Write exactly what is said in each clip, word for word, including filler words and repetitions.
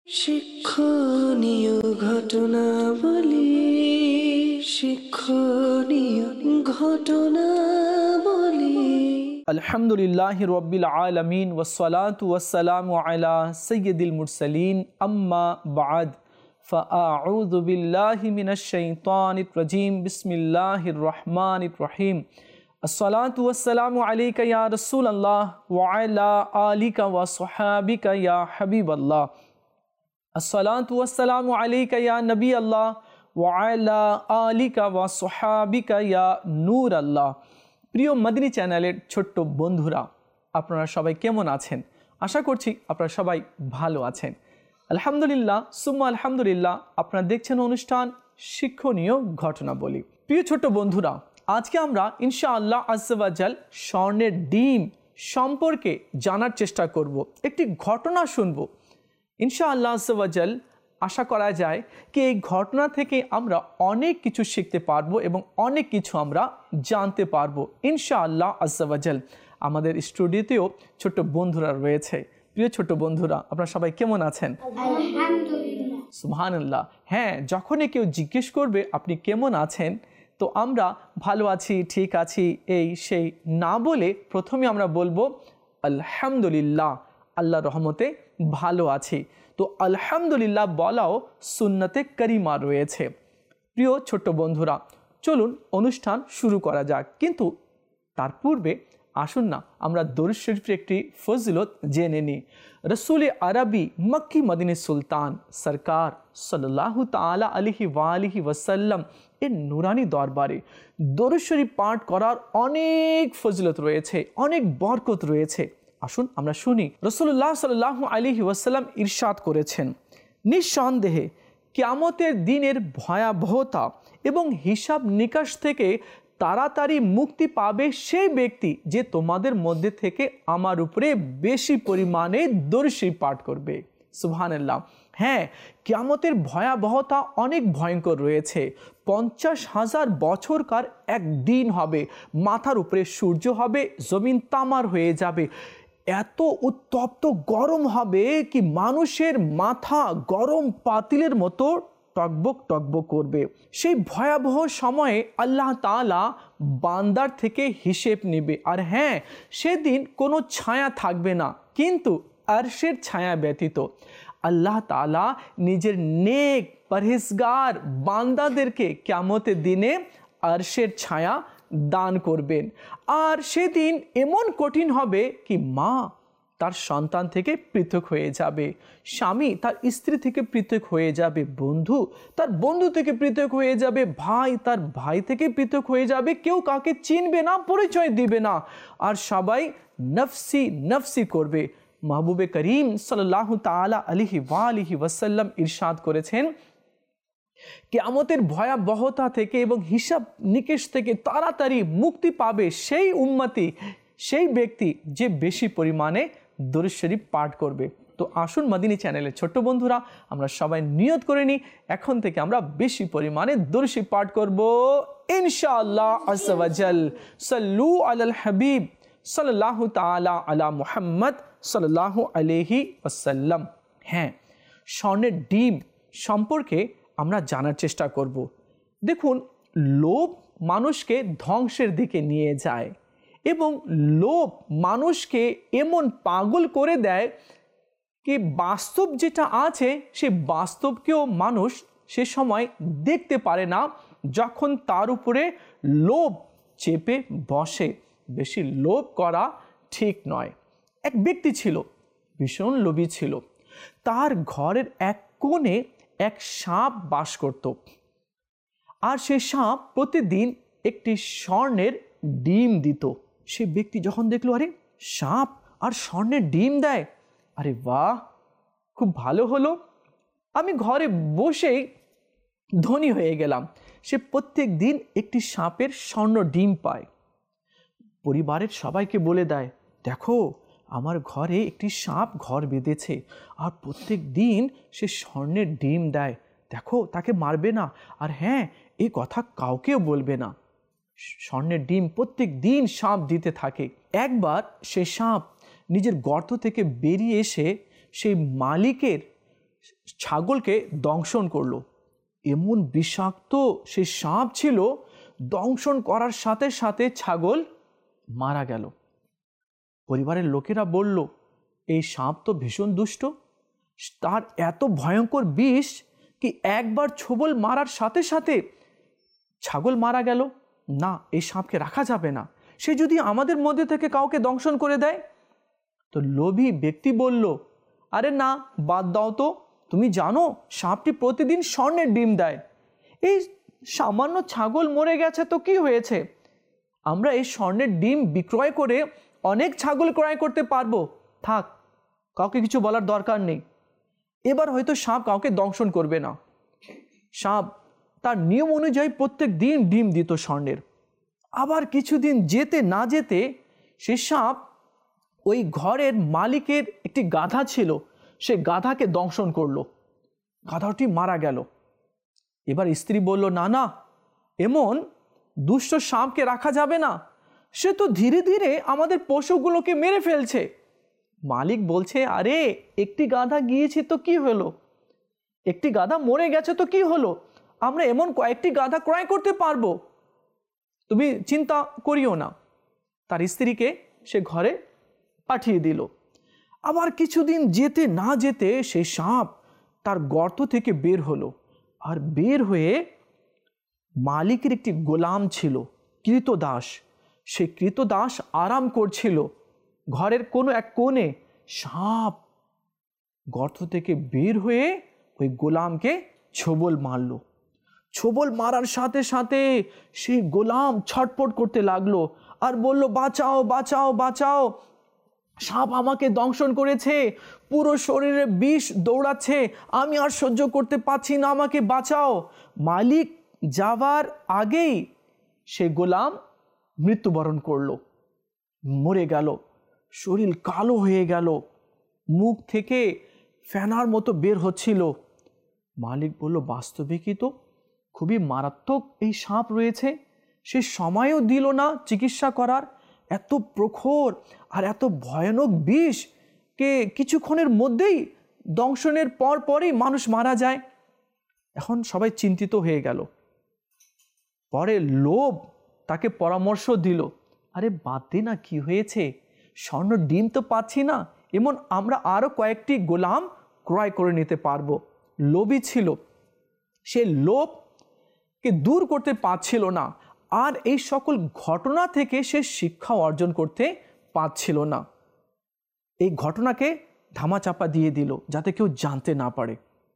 শিক্ষণীয় ঘটনাবলী শিক্ষণীয় ঘটনাবলী আলহামদুলিল্লাহি রাব্বিল আলামিন ওয়াসসালাতু ওয়াসসালামু আলা সাইয়্যিদিল মুরসালিন আম্মা বা'দ ফাআউযু বিল্লাহি মিনাশ শাইতানির রাজীম বিসমিল্লাহির রহমানির রহিম আসসালাতু ওয়াসসালামু আলাইকা ইয়া রাসূলুল্লাহ ওয়া আলা আলিকা ওয়া সাহাবিকা ইয়া হাবিবাল্লাহ আসসালাতু ওয়াসসালামু আলাইকা ইয়া নবী আল্লাহ ওয়া আলা আলিকা ওয়া সাহাবিকা ইয়া নূর আল্লাহ। প্রিয় মদিনী চ্যানেলের ছোট্ট বন্ধুরা, আপনারা সবাই কেমন আছেন? আশা করছি আপনারা সবাই ভালো আছেন। আলহামদুলিল্লাহ সুম্মা আলহামদুলিল্লাহ। আপনারা দেখছেন অনুষ্ঠান শিক্ষণীয় ঘটনাবলী। প্রিয় ছোট্ট বন্ধুরা, আজকে আমরা ইনশাআল্লাহ আজ্জা ওয়া জাল স্বর্ণের ডিম সম্পর্কে জানার চেষ্টা করব। একটি ঘটনা শুনব ইনশাআল্লাহ আজ্জা ওয়া জাল। আশা করা যায় কি এই ঘটনা থেকে আমরা অনেক কিছু শিখতে পারবো এবং অনেক কিছু আমরা জানতে পারবো ইনশাআল্লাহ আজ্জা ওয়া জাল। আমাদের স্টুডিওতেও ছোট্ট বন্ধুরা রয়েছে। প্রিয় ছোট্ট বন্ধুরা, আপনারা সবাই কেমন আছেন? আলহামদুলিল্লাহ। সুবহানাল্লাহ। হ্যাঁ, যখনই কেউ জিজ্ঞেস করবে আপনি কেমন আছেন, তো আমরা ভালো আছি, ঠিক আছি, এই সেই না বলে প্রথমে আমরা বলবো আলহামদুলিল্লাহ, আল্লাহর রহমতে ভালো আছি। তো আলহামদুলিল্লাহ বলাও সুন্নতে করিমা রয়েছে। প্রিয় ছোট্ট বন্ধুরা, চলুন অনুষ্ঠান শুরু করা যাক। কিন্তু তার পূর্বে আসুন না আমরা দরুদ শরীফের একটি ফজিলত জেনে নিই। রসুল আরবি মক্কি মদিনী সুলতান সরকার সাল্লাল্লাহু তাআলা আলাইহি ওয়া আলিহি ওয়াসাল্লাম এর নুরানি দরবারে দরুদ শরীফ পাঠ করার অনেক ফজিলত রয়েছে, অনেক বরকত রয়েছে। আসুন আমরা শুনি। রাসূলুল্লাহ সাল্লাল্লাহু আলাইহি ওয়াসাল্লাম ইরশাদ করেছেন, নিঃসন্দেহে কিয়ামতের দিনের ভয়াবহতা এবং হিসাব নিকাশ থেকে তাড়াতাড়ি মুক্তি পাবে সেই ব্যক্তি যে তোমাদের মধ্যে থেকে আমার উপরে বেশি পরিমাণে দরুদ শরীফ পাঠ করবে। সুবহানাল্লাহ। হ্যাঁ, কিয়ামতের ভয়াবহতা অনেক ভয়ঙ্কর রয়েছে। পঞ্চাশ হাজার বছরকার এক দিন হবে, মাথার উপরে সূর্য হবে, জমিন তামার হয়ে যাবে, এত উত্তপ্ত গরম হবে কি মানুষের মাথা গরম পাতিলের মতো টকবক টকবক করবে। সেই ভয়াবহ সময়ে আল্লাহ তাআলা বান্দার থেকে হিসেব নেবে। আর হ্যাঁ, সেদিন কোনো ছায়া থাকবে না, কিন্তু আরশের ছায়া ব্যতীত আল্লাহ তাআলা নিজের নেক পরহেজগার বান্দাদেরকে কিয়ামতের দিনে আরশের ছায়া দান করবেন। আর সেদিন এমন কঠিন হবে কি মা তার সন্তান থেকে পৃথক হয়ে যাবে, স্বামী তার স্ত্রী থেকে পৃথক হয়ে যাবে, বন্ধু তার বন্ধু থেকে পৃথক হয়ে যাবে, ভাই তার ভাই থেকে পৃথক হয়ে যাবে, কেউ কাউকে চিনবে না, পরিচয় দিবে না, আর সবাই নফসি নফসি করবে। মাহবুবে করিম সাল্লাল্লাহু তাআলা আলাইহি ওয়া আলিহি ওয়াসাল্লাম ইরশাদ করেছেন, কিয়ামতের ভয়াবহতা থেকে এবং হিসাব নিকেশ থেকে তাড়াতাড়ি মুক্তি পাবে সেই উম্মতি, সেই ব্যক্তি যে বেশি পরিমাণে দরুদ শরীফ পাঠ করবে। তো আসুন মদিনী চ্যানেলের ছোট্ট বন্ধুরা, আমরা সবাই নিয়ত করে নিই, এখন থেকে আমরা বেশি পরিমাণে দরুদ শরীফ পাঠ করব ইনশাআল্লাহ আজ্জা ওয়া জাল। সাল্লু আলাল হাবিব সাল্লাল্লাহু তাআলা আলা মুহাম্মদ সাল্লাল্লাহু আলাইহি ওয়াসাল্লাম। হ্যাঁ, স্বর্ণের ডিম সম্পর্কে আমরা জানার চেষ্টা করব। দেখুন, লোভ মানুষকে ধ্বংসের দিকে নিয়ে যায় এবং লোভ মানুষকে এমন পাগল করে দেয় কি বাস্তব যেটা আছে সে বাস্তবকেও মানুষ সে সময় দেখতে পারে না, যখন তার উপরে লোভ চেপে বসে। বেশি লোভ করা ঠিক নয়। এক ব্যক্তি ছিল, ভীষণ লোভী ছিল। তার ঘরের এক কোণে এক সাপ বাস করত, আর সে সাপ প্রতিদিন একটি স্বর্ণের ডিম দিত। সে ব্যক্তি যখন দেখলো আরে সাপ আর স্বর্ণের ডিম দেয়, আরে বাহ, খুব ভালো হলো, আমি ঘরে বসেই ধনী হয়ে গেলাম। সে প্রত্যেক দিন একটি সাপের স্বর্ণ ডিম পায়। পরিবারের সবাইকে বলে দেয়, দেখো আমার ঘরে একটি সাপ ঘর বেঁধেছে আর প্রত্যেক দিন সে স্বর্ণের ডিম দেয়, দেখো তাকে মারবে না, আর হ্যাঁ এই কথা কাউকেও বলবে না। স্বর্ণের ডিম প্রত্যেক দিন সাপ দিতে থাকে। একবার সে সাপ নিজের গর্ত থেকে বেরিয়ে এসে সেই মালিকের ছাগলকে দংশন করলো। এমন বিষাক্ত সেই সাপ ছিল, দংশন করার সাথে সাথে ছাগল মারা গেল। পরিবারের লোকেরা বলল, এই সাপ তো ভীষণ দুষ্ট, তার এত ভয়ঙ্কর বিষ কি একবার ছোবল মারার সাথে সাথে ছাগল মারা গেল। না, এই সাপকে রাখা যাবে না, সে যদি আমাদের মধ্যে থেকে কাউকে দংশন করে দেয়। তো লোভী ব্যক্তি বলল, আরে না, বাদ দাও তো, তুমি জানো সাপটি প্রতিদিন স্বর্ণের ডিম দেয়। এই সামান্য ছাগল মরে গেছে তো কি হয়েছে, আমরা এই স্বর্ণের ডিম বিক্রয় করে অনেক ছাগল ক্রয় করতে পারবো। থাক, কাউকে কিছু বলার দরকার নেই। এবার হয়তো সাপ কাউকে দংশন করবে না। সাপ তার নিয়ম অনুযায়ী প্রত্যেক দিন ডিম দিত স্বর্ণের। আবার কিছুদিন যেতে না যেতে সে সাপ ওই ঘরের মালিকের একটি গাধা ছিল, সে গাধাকে দংশন করলো। গাধাটি মারা গেল। এবার স্ত্রী বলল, না না, এমন দুষ্ট সাপকে রাখা যাবে না, সে তো ধীরে ধীরে আমাদের পশুগুলোকে মেরে ফেলছে। মালিক বলছে, আরে একটি গাধা গিয়েছে তো কি হলো, একটি গাধা মরে গেছে তো কি হলো, আমরা এমন কয়েকটি গাধা ক্রয় করতে পারবো, তুমি চিন্তা করিও না। তার স্ত্রীকে সে ঘরে পাঠিয়ে দিল। আবার কিছুদিন যেতে না যেতে সেই সাপ তার গর্ত থেকে বের হলো, আর বের হয়ে মালিকের একটি গোলাম ছিল, কৃতদাস, সে কৃতদাস আরাম করছিল ঘরের কোনো এক কোণে। সাপ গর্ত থেকে বের হয়ে ওই গোলামকে ছোবল মারল। ছোবল মারার সাথে সাথে সেই গোলাম ছটপট করতে লাগলো আর বলল, বাঁচাও বাঁচাও বাঁচাও, সাপ আমাকে দংশন করেছে, পুরো শরীরে বিষ দৌড়াচ্ছে, আমি আর সহ্য করতে পারছি না, আমাকে বাঁচাও। মালিক যাওয়ার আগেই সে গোলাম মৃত্যুবরণ করলো, মরে গেল, শরীর কালো হয়ে গেল, মুখ থেকে ফেনার মতো বের হচ্ছিল। মালিক বলল, বাস্তবিকই তো খুবই মারাত্মক এই সাপ রয়েছে। সে সময়ও দিল না চিকিৎসা করার, এত প্রখর আর এত ভয়ানক বিষ কে কিছুক্ষণের মধ্যেই দংশনের পর পরই মানুষ মারা যায়। এখন সবাই চিন্তিত হয়ে গেল। পরে লোভ তাকে পরামর্শ দিল, আরে বাদ দে না, কি হয়েছে, স্বর্ণ ডিম তো পাচ্ছি না, এমন আমরা আরও কয়েকটি গোলাম ক্রয় করে নিতে পারবো। লোভী ছিল, সে লোভকে দূর করতে পারছিল না, আর এই সকল ঘটনা থেকে সে শিক্ষা অর্জন করতে পারছিল না। এই ঘটনাকে ধামাচাপা দিয়ে দিল যাতে কেউ জানতে না পারে।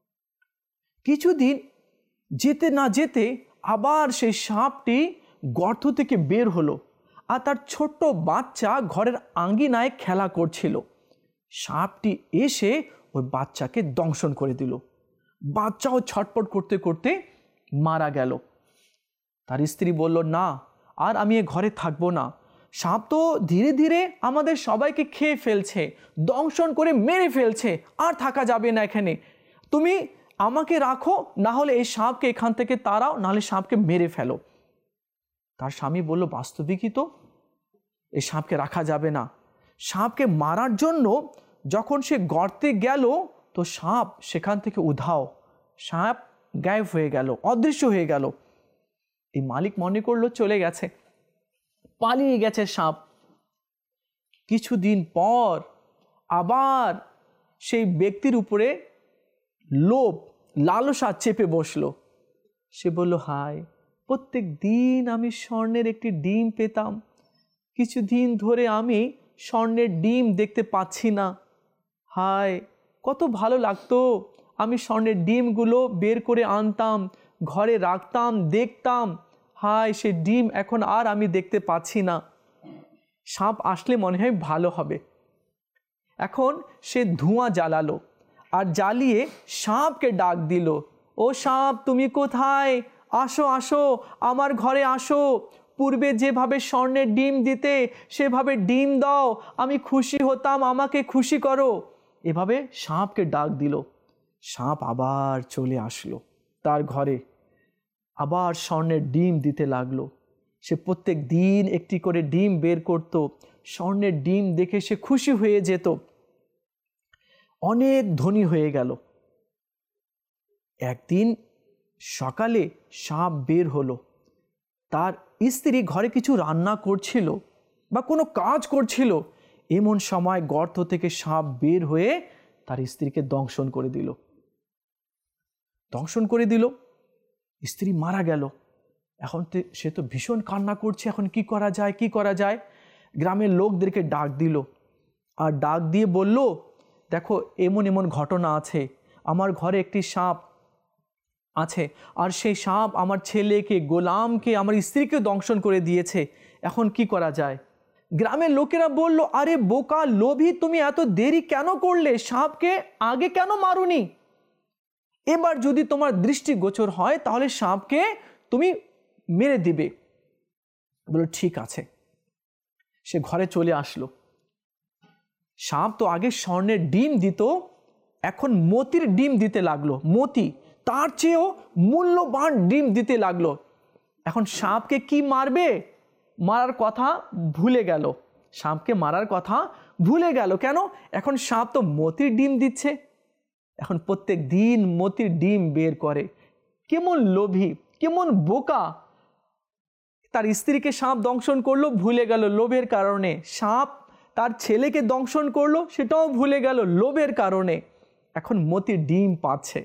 কিছুদিন যেতে না যেতে আবার সেই সাপটি গর্ত থেকে বের হলো, আর তার ছোট্ট বাচ্চা ঘরের আঙ্গিনায় খেলা করছিল। সাপটি এসে ওই বাচ্চাকে দংশন করে দিল। বাচ্চাও ছটপট করতে করতে মারা গেল। তার স্ত্রী বলল, না, আর আমি এ ঘরে থাকবো না, সাপ তো ধীরে ধীরে আমাদের সবাইকে খেয়ে ফেলছে, দংশন করে মেরে ফেলছে, আর থাকা যাবে না এখানে, তুমি আমাকে রাখো, না হলে এই সাপকে এখান থেকে তাড়াও, নাহলে সাপকে মেরে ফেলো। তার স্বামী বলল, বাস্তবিকই তো এই সাপকে রাখা যাবে না। সাপকে মারার জন্য যখন সে গর্তে গেল তো সাপ সেখান থেকে উধাও, সাপ গায়েব হয়ে গেল, অদৃশ্য হয়ে গেল। এই মালিক মনে করলো চলে গেছে, পালিয়ে গেছে সাপ। কিছুদিন পর আবার সেই ব্যক্তির উপরে লোভ লালসা চেপে বসলো। সে বলল, হায়, প্রত্যেক দিন আমি স্বর্ণের একটি ডিম পেতাম, কিছুদিন ধরে আমি স্বর্ণের ডিম দেখতে পাচ্ছি না। হায়, কত ভালো লাগতো, আমি স্বর্ণের ডিমগুলো বের করে আনতাম, ঘরে রাখতাম, দেখতাম। হায়, সে ডিম এখন আর আমি দেখতে পাচ্ছি না। সাপ আসলে মনে হয় ভালো হবে। এখন সে ধোঁয়া জ্বালালো আর জ্বালিয়ে সাপকে ডাক দিল, ও সাপ, তুমি কোথায়, আসো আসো, আমার ঘরে আসো, পূর্বে যেভাবে স্বর্ণের ডিম দিতে সেভাবে ডিম দাও, আমি খুশি হতাম, আমাকে খুশি করো। এভাবে সাপকে ডাক দিল। সাপ আবার চলে আসলো তার ঘরে, আবার স্বর্ণের ডিম দিতে লাগলো। সে প্রত্যেক দিন একটি করে ডিম বের করত, স্বর্ণের ডিম দেখে সে খুশি হয়ে যেত, অনেক ধনী হয়ে গেল। একদিন সকালে সাপ বের হলো। তার স্ত্রী ঘরে কিছু রান্না করছিল বা কোনো কাজ করছিল, এমন সময় গর্ত থেকে সাপ বের হয়ে তার স্ত্রীকে দংশন করে দিল দংশন করে দিল স্ত্রী মারা গেল। এখন সে তো ভীষণ কান্না করছে, এখন কি করা যায় কি করা যায় গ্রামের লোকদেরকে ডাক দিল, আর ডাক দিয়ে বলল, দেখো এমন এমন ঘটনা আছে, আমার ঘরে একটি সাপ আছে, আর সেই সাপ আমার ছেলেকে, গোলামকে, আমার স্ত্রীকে দংশন করে দিয়েছে, এখন কি করা যায়? গ্রামের লোকেরা বলল, আরে বোকা লোভী, তুমি এত দেরি কেন করলে? সাপকে আগে কেন মারুনি? এবার যদি তোমার দৃষ্টিগোচর হয় তাহলে সাপকে তুমি মেরে দিবে। বলল ঠিক আছে। সে ঘরে চলে আসলো। সাপ তো আগে স্বর্ণের ডিম দিত, এখন মতির ডিম দিতে লাগলো। মতি তার চেয়েও মূল্যবান ডিম দিতে লাগলো। এখন সাপকে কি মারবে? মারার কথা ভুলে গেল। সাপকে মারার কথা ভুলে গেল। কেন? এখন সাপ তো মতির ডিম দিচ্ছে। এখন প্রত্যেক দিন মতির ডিম বের করে। কেমন লোভী, কেমন বোকা! তার স্ত্রীকে সাপ দংশন করলো, ভুলে গেল লোভের কারণে। সাপ তার ছেলেকে দংশন করলো, সেটাও ভুলে গেল লোভের কারণে। এখন মতির ডিম পাচ্ছে।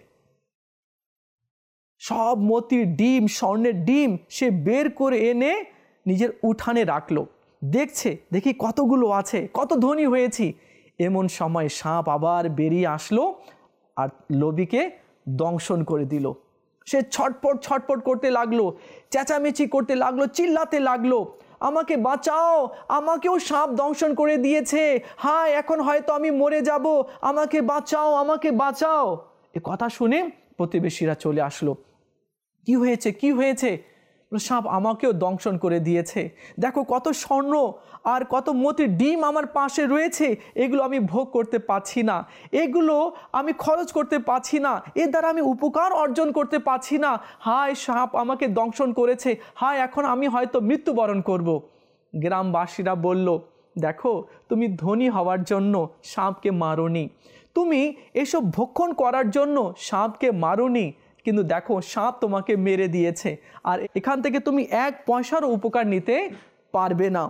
সব মতির ডিম, স্বর্ণের ডিম সে বের করে এনে নিজের উঠানে রাখলো। দেখছে, দেখি কতগুলো আছে, কত ধনী হয়েছি। এমন সময় সাপ আবার বেরিয়ে আসলো আর লোভীকে দংশন করে দিল। সে ছটপট ছটপট করতে লাগলো, চেঁচামেচি করতে লাগলো, চিল্লাতে লাগলো, আমাকে বাঁচাও, আমাকেও সাপ দংশন করে দিয়েছে, হায় এখন হয়তো আমি মরে যাব, আমাকে বাঁচাও, আমাকে বাঁচাও। এ কথা শুনে প্রতিবেশীরা চলে আসলো। কি হয়েছে কি হয়েছে? সাপ আমাকেও দংশন করে দিয়েছে, দেখো কত স্বর্ণ আর কত মতির ডিম আমার পাশে রয়েছে, এগুলো আমি ভোগ করতে পারছি না, এগুলো আমি খরচ করতে পারছি না, এর দ্বারা আমি উপকার অর্জন করতে পারছি না, হায় সাপ আমাকে দংশন করেছে, হায় এখন আমি হয়তো মৃত্যুবরণ করব। গ্রামবাসীরা বলল, দেখো তুমি ধনী হওয়ার জন্য সাপকে মারোনি, তুমি এসব ভক্ষণ করার জন্য সাপকে মারোনি, কিন্তু দেখো সাপ তোমাকে মেরে দিয়েছে, আর এখান থেকে তুমি এক পয়সারও উপকার নিতে পারবে না।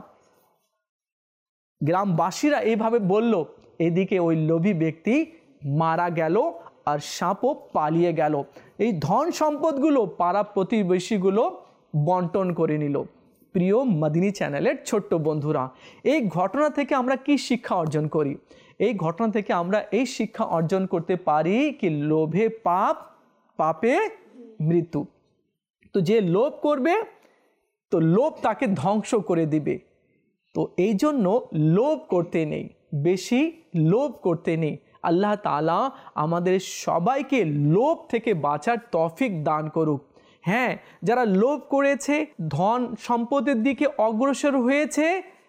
গ্রামবাসীরা এইভাবে বলল। এদিকে ওই লোভী ব্যক্তি মারা গেল আর সাপও পালিয়ে গেল। এই ধন সম্পদগুলো পাড়া প্রতিবেশীগুলো বন্টন করে নিল। প্রিয় মদিনী চ্যানেলের ছোট্ট বন্ধুরা, এই ঘটনা থেকে আমরা কি শিক্ষা অর্জন করি? এই ঘটনা থেকে আমরা এই শিক্ষা অর্জন করতে পারি কি লোভে পাপ, পাপে মৃত্যু। তো যে লোভ করবে তো লোভ তাকে ধ্বংস করে দিবে। তো এই জন্য লোভ করতে নেই, বেশি লোভ করতে নেই। আল্লাহ তাআলা আমাদের সবাইকে লোভ থেকে বাঁচার তৌফিক দান করুক। হ্যাঁ, যারা লোভ করেছে, ধন সম্পদের দিকে অগ্রসর হয়েছে,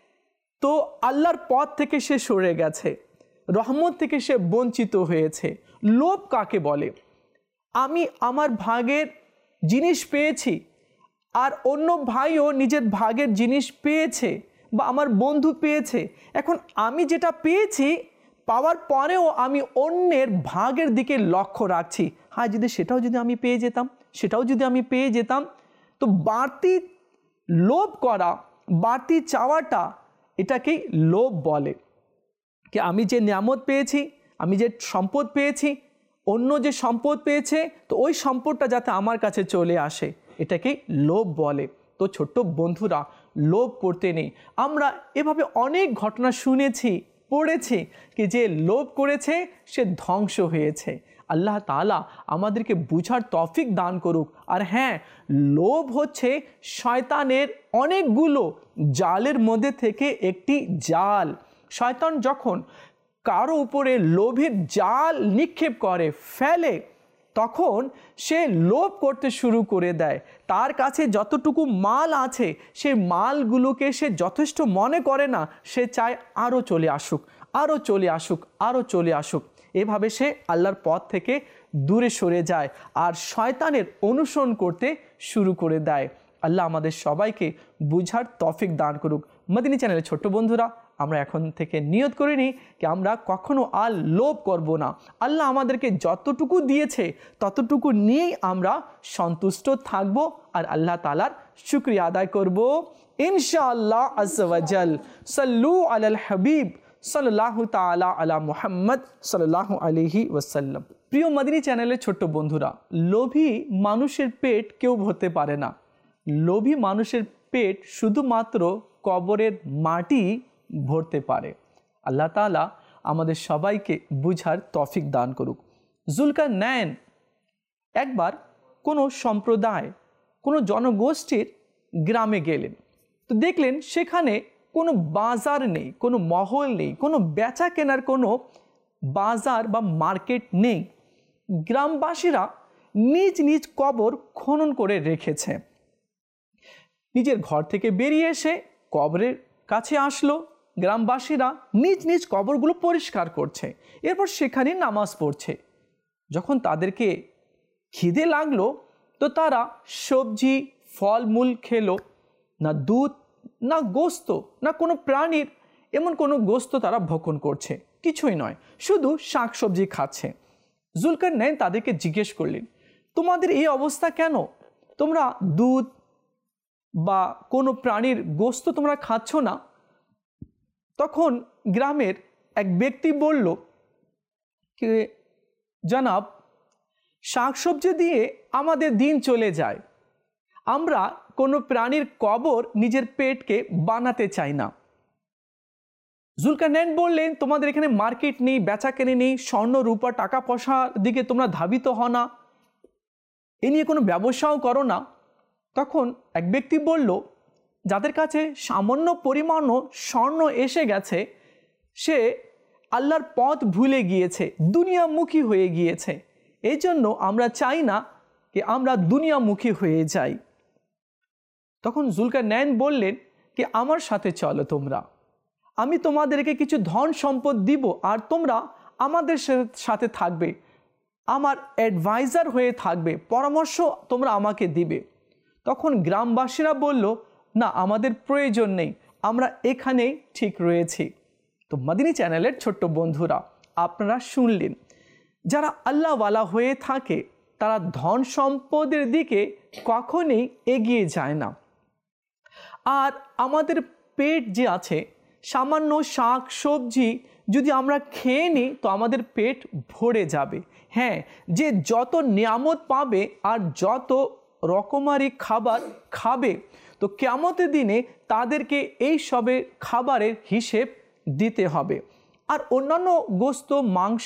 তো আল্লাহর পথ থেকে সে সরে গেছে, রহমত থেকে সে বঞ্চিত হয়েছে। লোভ কাকে বলে? আমি আমার ভাগের জিনিস পেয়েছি আর অন্য ভাইও নিজের ভাগের জিনিস পেয়েছে বা আমার বন্ধু পেয়েছে, এখন আমি যেটা পেয়েছি পাওয়ার পরেও আমি অন্যের ভাগের দিকে লক্ষ্য রাখছি, হ্যাঁ যদি সেটাও যদি আমি পেয়ে যেতাম, সেটাও যদি আমি পেয়ে যেতাম। তো বাড়তি লোভ করা, বাড়তি চাওয়াটা, এটাকেই লোভ বলে। কি আমি যে নিয়ামত পেয়েছি, আমি যে সম্পদ পেয়েছি, অন্য যে সম্পদ পেয়েছে, তো ওই সম্পদটা যাতে আমার কাছে চলে আসে, এটাকেই লোভ বলে। তো ছোট্ট বন্ধুরা, লোভ করতে নেই। আমরা এভাবে অনেক ঘটনা শুনেছি, পড়েছি কি যে লোভ করেছে সে ধ্বংস হয়েছে। আল্লাহ তাআলা আমাদেরকে বুঝার তৌফিক দান করুক। আর হ্যাঁ, লোভ হচ্ছে শয়তানের অনেকগুলো জালের মধ্যে থেকে একটি জাল। শয়তান যখন কারো উপরে লোভের জাল নিক্ষেপ করে, ফেলে, তখন সে লোভ করতে শুরু করে দেয়। তার কাছে যতটুকু মাল আছে সেই মালগুলোকে সে যথেষ্ট মনে করে না, সে চায় আরও চলে আসুক, আরও চলে আসুক, আরও চলে আসুক। এভাবে সে আল্লাহর পথ থেকে দূরে সরে যায় আর শয়তানের অনুসরণ করতে শুরু করে দেয়। আল্লাহ আমাদের সবাইকে বুঝার তৌফিক দান করুক। মদিনী চ্যানেলের ছোট্ট বন্ধুরা, আমরা এখন থেকে নিয়ত করে নিই যে আমরা কখনো আর লোভ করব না। আল্লাহ আমাদেরকে যতটুকু দিয়েছে ততটুকু নিয়েই আমরা সন্তুষ্ট থাকব আর আল্লাহ তাআলার শুকরিয়া আদায় করব ইনশাআল্লাহ আযজা ওয়া জাল। সাল্লু আলাল হাবিব সাল্লাল্লাহু তাআলা আলা মুহাম্মদ সাল্লাল্লাহু আলাইহি ওয়াসাল্লাম। প্রিয় মাদিনী চ্যানেলের ছোট্ট বন্ধুরা, লোভী মানুষের পেট কেউ ভরতে পারে না। লোভী মানুষের পেট শুধুমাত্র কবরের মাটি ভরতে পারে। আল্লাহ তাআলা আমাদের সবাইকে বুঝার তৌফিক দান করুক। জুলকারনাইন একবার কোনো সম্প্রদায়, কোনো জনগোষ্ঠীর গ্রামে গেলেন। তো দেখলেন সেখানে কোনো বাজার নেই, কোনো মহল নেই, কোনো বেচা কেনার কোনো বাজার বা মার্কেট নেই। গ্রামবাসীরা নিজ নিজ কবর খনন করে রেখেছে। নিজের ঘর থেকে বেরিয়ে এসে কবরের কাছে আসলো। গ্রামবাসীরা নিজ নিজ কবরগুলো পরিষ্কার করছে, এরপর সেখানে নামাজ পড়ছে। যখন তাদেরকে খিদে লাগলো তো তারা সবজি ফলমূল খেলো। না দুধ, না গোস্ত, না কোনো প্রাণীর এমন কোনো গোস্ত তারা ভক্ষণ করছে, কিছুই নয়, শুধু শাক সবজি খাচ্ছে। জুলকারনাইন তাদেরকে জিজ্ঞেস করলেন, তোমাদের এই অবস্থা কেন? তোমরা দুধ বা কোনো প্রাণীর গোস্ত তোমরা খাচ্ছ না? তখন গ্রামের এক ব্যক্তি বলল যে, জনাব, শাকসবজি দিয়ে আমাদের দিন চলে যায়। আমরা কোনো প্রাণীর কবর নিজের পেটকে বানাতে চাই না। জুলকারনাইন বললেন, তোমাদের এখানে মার্কেট নেই, বেচা কেনে নেই, স্বর্ণ রূপা টাকা পয়সার দিকে তোমরা ধাবিত হও না, এ নিয়ে কোনো ব্যবসাও করো না। তখন এক ব্যক্তি বলল, যাদের কাছে সামান্য পরিমাণও স্বর্ণ এসে গেছে সে আল্লাহর পথ ভুলে গিয়েছে, দুনিয়ামুখী হয়ে গিয়েছে। এই জন্য আমরা চাই না যে আমরা দুনিয়ামুখী হয়ে যাই। তখন জুলকারনাইন বললেন যে, আমার সাথে চলো তোমরা, আমি তোমাদেরকে কিছু ধন সম্পদ দিব আর তোমরা আমাদের সাথে থাকবে, আমার অ্যাডভাইজার হয়ে থাকবে, পরামর্শ তোমরা আমাকে দিবে। তখন গ্রামবাসীরা বলল, না, আমাদের প্রয়োজন নেই, আমরা এখানেই ঠিক রয়েছি। তো মাদিনী চ্যানেলের ছোট্ট বন্ধুরা, আপনারা শুনলেন, যারা আল্লাহওয়ালা হয়ে থাকে তারা ধন সম্পদের দিকে কখনোই এগিয়ে যায় না। আর আমাদের পেট যে আছে, সামান্য শাক সবজি যদি আমরা খেয়ে নিই তো আমাদের পেট ভরে যাবে। হ্যাঁ, যে যত নিয়ামত পাবে আর যত রকমারি খাবার খাবে, তো কিয়ামতের দিনে তাদেরকে এই সবে খাবারের হিসেব দিতে হবে। আর অন্যান্য গোস্ত, মাংস,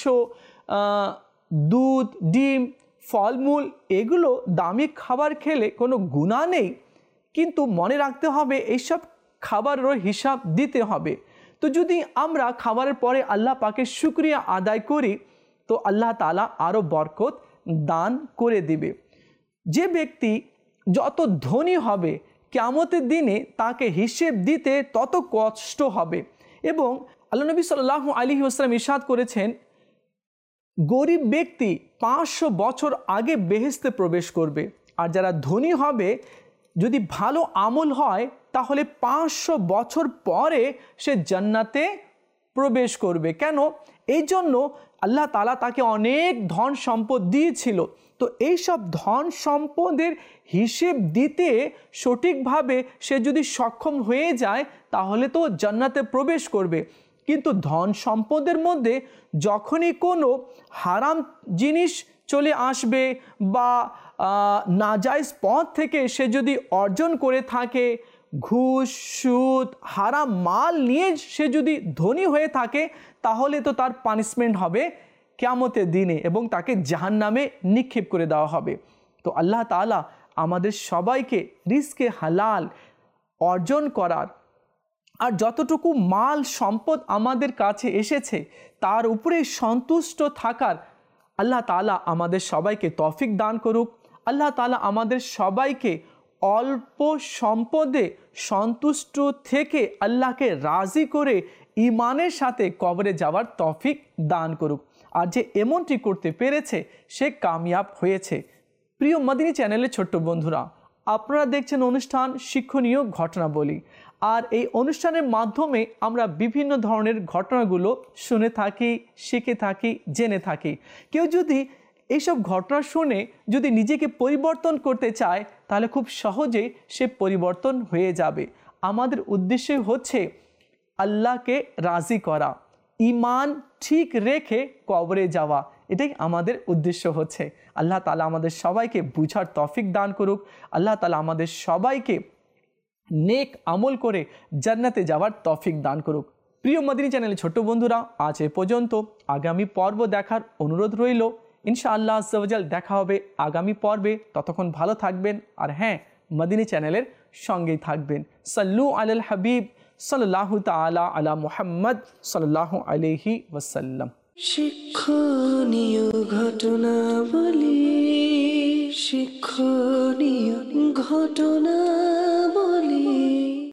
দুধ, ডিম, ফলমূল, এগুলো দামি খাবার খেলে কোনো গুনাহ নেই, কিন্তু মনে রাখতে হবে এইসব খাবারেরও হিসাব দিতে হবে। তো যদি আমরা খাবারের পরে আল্লাহ পাকের শুকরিয়া আদায় করি তো আল্লাহ তাআলা আরও বরকত দান করে দিবে। যে ব্যক্তি যত ধনী হবে কিয়ামতের দিনে তাকে হিসেব দিতে তত কষ্ট হবে। এবং আল্লাহ নবী সাল্লাল্লাহু আলাইহি ওয়াসাল্লাম ইরশাদ করেছেন, গরিব ব্যক্তি পাঁচশো বছর আগে বেহেশতে প্রবেশ করবে, আর যারা ধনী হবে যদি ভালো আমল হয় তাহলে পাঁচশো বছর পরে সে জান্নাতে প্রবেশ করবে। কেন? এই জন্য আল্লাহ তাআলা তাকে অনেক ধন সম্পদ দিয়েছিল। তো এই সব ধন সম্পদের হিসেব দিতে সঠিকভাবে সে যদি সক্ষম হয়ে যায় তাহলে তো জান্নাতে প্রবেশ করবে। কিন্তু ধন সম্পদের মধ্যে যখনই কোনো হারাম জিনিস চলে আসবে বা নাজায়েজ পথ থেকে সে যদি অর্জন করে থাকে, ঘুষ, সুদ, হারাম মাল নিয়ে সে যদি ধনী হয়ে থাকে তাহলে তো তার পানিশমেন্ট হবে কিয়ামতের দিনে এবং তাকে জাহান্নামে নিক্ষেপ করে দেওয়া হবে। তো আল্লাহ তাআলা আমাদের সবাইকে রিজকে হালাল অর্জন করার আর যতটুকু মাল সম্পদ আমাদের কাছে এসেছে তার উপরে সন্তুষ্ট থাকার আল্লাহ তাআলা আমাদের সবাইকে তৌফিক দান করুক। আল্লাহ তাআলা আমাদের সবাইকে অল্প সম্পদে সন্তুষ্ট থেকে আল্লাহকে রাজি করে ঈমানের সাথে কবরে যাওয়ার তৌফিক দান করুক। আর যে এমনটি করতে পেরেছে সে কামিয়াব হয়েছে। প্রিয় মাদিনী চ্যানেলের ছোট্ট বন্ধুরা, আপনারা দেখছেন অনুষ্ঠান শিক্ষণীয় ঘটনাবলী। আর এই অনুষ্ঠানের মাধ্যমে আমরা বিভিন্ন ধরনের ঘটনাগুলো শুনে থাকি, শিখে থাকি, জেনে থাকি। কেউ যদি এইসব ঘটনা শুনে যদি নিজেকে পরিবর্তন করতে চায় তাহলে খুব সহজেই সে পরিবর্তন হয়ে যাবে। আমাদের উদ্দেশ্য হচ্ছে আল্লাহকে রাজি করা, ঈমান ঠিক রেখে কবরে যাওয়া, এটাই আমাদের উদ্দেশ্য হচ্ছে। আল্লাহ তাআলা আমাদের সবাইকে বুঝার তৌফিক দান করুক। আল্লাহ তাআলা আমাদের সবাইকে নেক আমল করে জান্নাতে যাওয়ার তৌফিক দান করুক। প্রিয় মদিনী চ্যানেলের ছোট্ট বন্ধুরা, আজ এ পর্যন্ত। আগামী পর্ব দেখার অনুরোধ রইল। ইনশাআল্লাহ আজ্জা ওয়া জাল দেখা হবে আগামী পর্বে। ততক্ষণ ভালো থাকবেন, আর হ্যাঁ, মদিনী চ্যানেলের সঙ্গেই থাকবেন। সাল্লু আলাল হাবিব সাল্লাল্লাহু তাআলা আলা মুহাম্মদ সাল্লাল্লাহু আলাইহি ওয়াসাল্লাম। শিক্ষণীয় ঘটনাবলী, শিক্ষণীয় ঘটনা।